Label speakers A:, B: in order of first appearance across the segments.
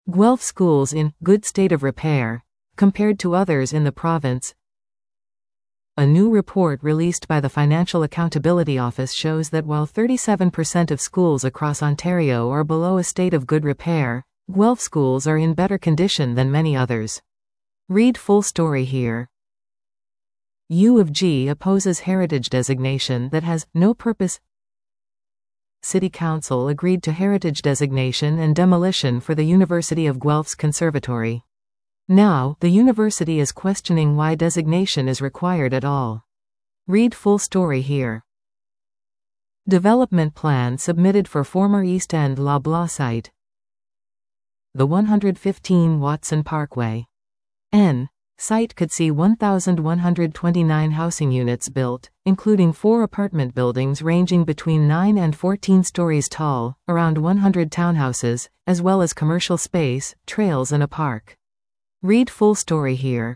A: Guelph schools in good state of repair, compared to others in the province. A new report released by the Financial Accountability Office shows that while 37% of schools across Ontario are below a state of good repair, Guelph schools are in better condition than many others. Read full story here. U of G opposes heritage designation that has no purpose. City Council agreed to heritage designation and demolition for the University of Guelph's conservatory. Now, the university is questioning why designation is required at all. Read full story here. Development plan submitted for former East End Loblaw site. The 115 Watson Parkway N site could see 1,129 housing units built, including 4 apartment buildings ranging between 9 and 14 stories tall, around 100 townhouses, as well as commercial space, trails and a park. Read full story here.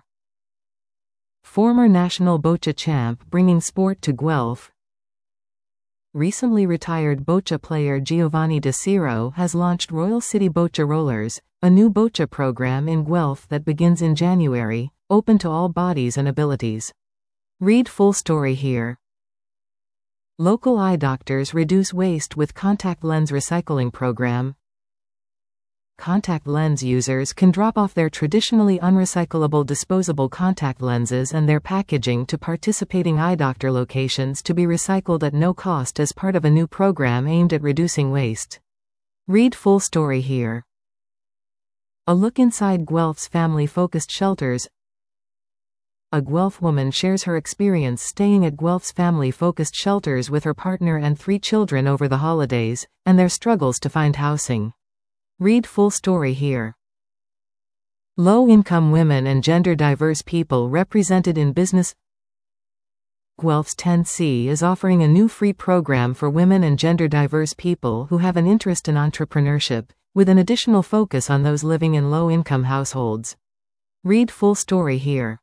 A: Former national boccia champ bringing sport to Guelph. Recently retired boccia player Giovanni De Ciro has launched Royal City Boccia Rollers, a new boccia program in Guelph that begins in January, open to all bodies and abilities. Read full story here. Local eye doctors reduce waste with contact lens recycling program. Contact lens users can drop off their traditionally unrecyclable disposable contact lenses and their packaging to participating eye doctor locations to be recycled at no cost as part of a new program aimed at reducing waste. Read full story here. A look inside Guelph's family-focused shelters. A Guelph woman shares her experience staying at Guelph's family-focused shelters with her partner and 3 children over the holidays, and their struggles to find housing. Read full story here. Low-income women and gender-diverse people represented in business. Guelph's 10C is offering a new free program for women and gender-diverse people who have an interest in entrepreneurship, with an additional focus on those living in low-income households. Read full story here.